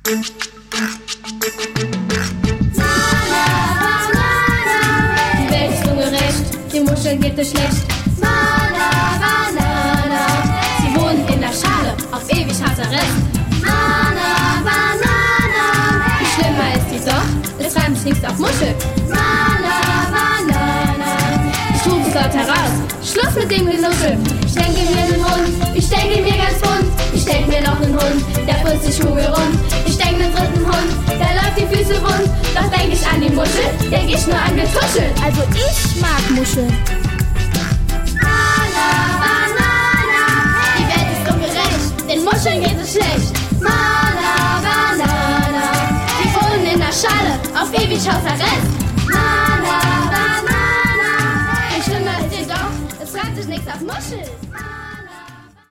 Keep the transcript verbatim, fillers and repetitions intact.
Die Welt ist ungerecht, den Muscheln geht es schlecht. Mana, Banana. Sie wohnen in der Schale, auf ewig harter Rest. Mana, Banana. Wie schlimmer ist die doch, es reimt sich nichts auf Muschel. Mana, Banana. Ich rufe es laut heraus, Schluss mit dem Genuschel. Ich denke mir einen Hund, ich denke mir ganz bunt. Ich denk mir noch einen Hund, der frisst die Kugel rund. Ich denk einen dritten Hund, der läuft die Füße rund. Doch denk ich an die Muschel, denk ich nur an Getuschel. Also ich mag Muscheln. Banana, Banana. Die Welt ist ungerecht, den Muscheln geht es schlecht. Banana, Banana. Die wohnen in der Schale, auf ewig Hausarrest. Banana, Banana. Wie schlimmer ist ihr doch, es reimt sich nichts auf Muschel.